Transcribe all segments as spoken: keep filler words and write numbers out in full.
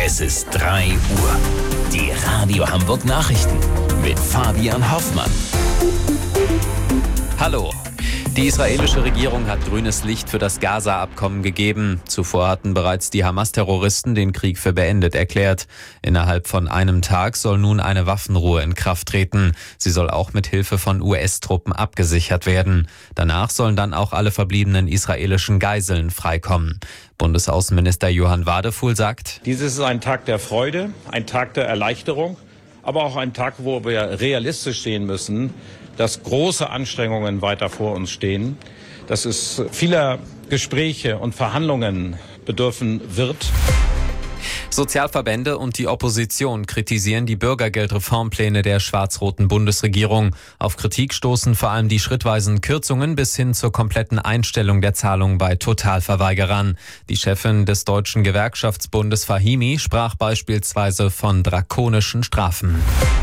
Es ist drei Uhr. Die Radio Hamburg Nachrichten mit Fabian Hoffmann. Hallo. Die israelische Regierung hat grünes Licht für das Gaza-Abkommen gegeben. Zuvor hatten bereits die Hamas-Terroristen den Krieg für beendet erklärt. Innerhalb von einem Tag soll nun eine Waffenruhe in Kraft treten. Sie soll auch mit Hilfe von U S-Truppen abgesichert werden. Danach sollen dann auch alle verbliebenen israelischen Geiseln freikommen. Bundesaußenminister Johann Wadefuhl sagt: Dieses ist ein Tag der Freude, ein Tag der Erleichterung, aber auch ein Tag, wo wir realistisch sehen müssen, dass große Anstrengungen weiter vor uns stehen, dass es vieler Gespräche und Verhandlungen bedürfen wird. Sozialverbände und die Opposition kritisieren die Bürgergeldreformpläne der schwarz-roten Bundesregierung. Auf Kritik stoßen vor allem die schrittweisen Kürzungen bis hin zur kompletten Einstellung der Zahlung bei Totalverweigerern. Die Chefin des Deutschen Gewerkschaftsbundes Fahimi sprach beispielsweise von drakonischen Strafen.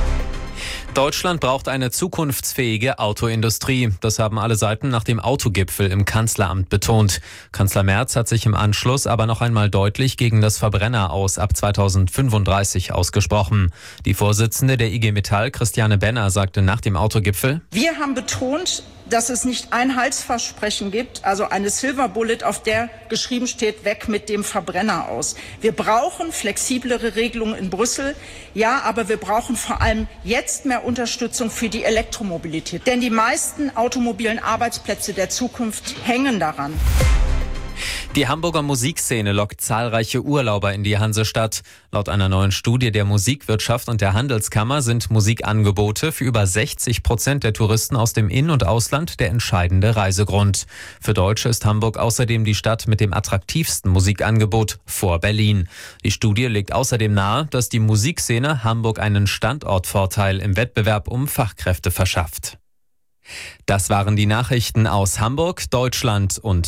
Deutschland braucht eine zukunftsfähige Autoindustrie. Das haben alle Seiten nach dem Autogipfel im Kanzleramt betont. Kanzler Merz hat sich im Anschluss aber noch einmal deutlich gegen das Verbrenner-Aus ab zweitausendfünfunddreißig ausgesprochen. Die Vorsitzende der I G Metall, Christiane Benner, sagte nach dem Autogipfel: Wir haben betont, dass es nicht ein Heilsversprechen gibt, also eine Silver Bullet, auf der geschrieben steht, weg mit dem Verbrenner aus. Wir brauchen flexiblere Regelungen in Brüssel, ja, aber wir brauchen vor allem jetzt mehr Unterstützung für die Elektromobilität. Denn die meisten automobilen Arbeitsplätze der Zukunft hängen daran. Die Hamburger Musikszene lockt zahlreiche Urlauber in die Hansestadt. Laut einer neuen Studie der Musikwirtschaft und der Handelskammer sind Musikangebote für über sechzig Prozent der Touristen aus dem In- und Ausland der entscheidende Reisegrund. Für Deutsche ist Hamburg außerdem die Stadt mit dem attraktivsten Musikangebot vor Berlin. Die Studie legt außerdem nahe, dass die Musikszene Hamburg einen Standortvorteil im Wettbewerb um Fachkräfte verschafft. Das waren die Nachrichten aus Hamburg, Deutschland und